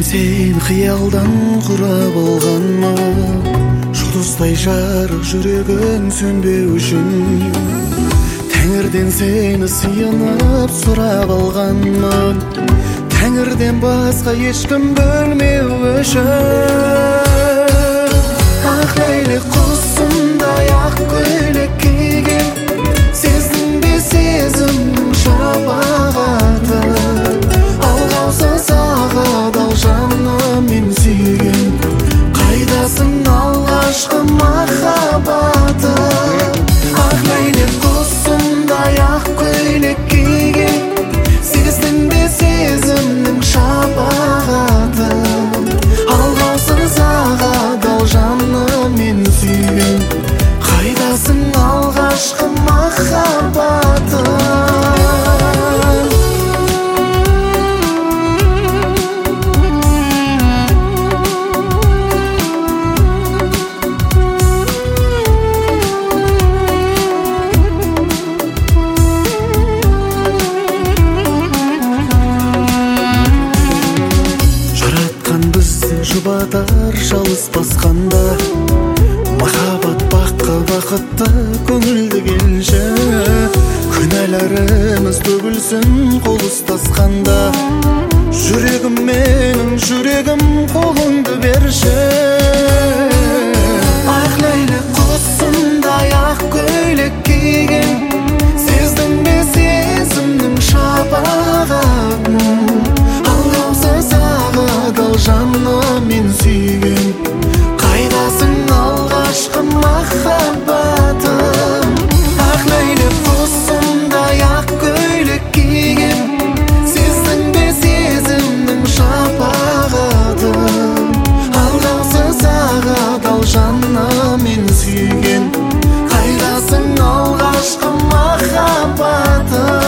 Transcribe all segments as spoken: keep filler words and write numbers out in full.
Сен қиялдан құрап алғанма, жұлдыздай жарық жүрегің сөнбеу үшін. Тәңірден сені сыйынып сұрап алғанмын, Тәңірден басқа ешкім бөлмеу үшін. Ақ ләйлек құсындай ақ көйлек киген, сездің бе сезімнің шапағаты? Алғаусыз ағадал жаным мен сүйген, қайдасың алғашқы махаббаты? Ақ ләйлек құсындай ақ көйлек киген, сездің бе сезімнің шапағаты? Алғаусыз ағадал жаным мен сүйген, қайдасың алғашқы махаббаты? Жұбатар жалғыз басқанда, махаббат баққа бақытты көңілді келші. Күнәларымыз төгілсін қол ұстасқанда, жүрегім менің жүрегім қолыңды берші. Ақ ләйлек құсындай ақ көйлек киген, сездің бе сезімнің шапағатын? Алғаусыз ағадал жаным мен сүйген, қайдасың алғашқы махаббатым? Ақ ләйлек құсындай ақ көйлек киген, сездің бе сезімнің шапағатын? Алғаусыз ағадал жаным мен сүйген, қайдасың алғашқы махаббатым?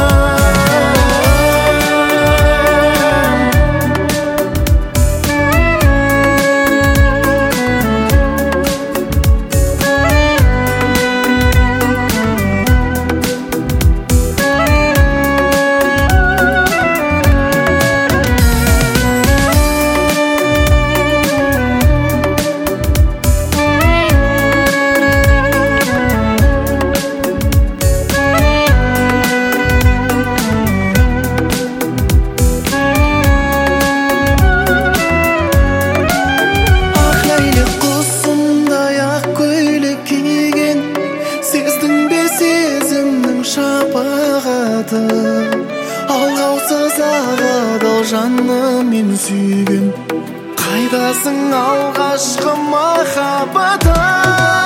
Алғаусыз ағадал жаным мен сүйген, қайдасың алғашқы махаббатым?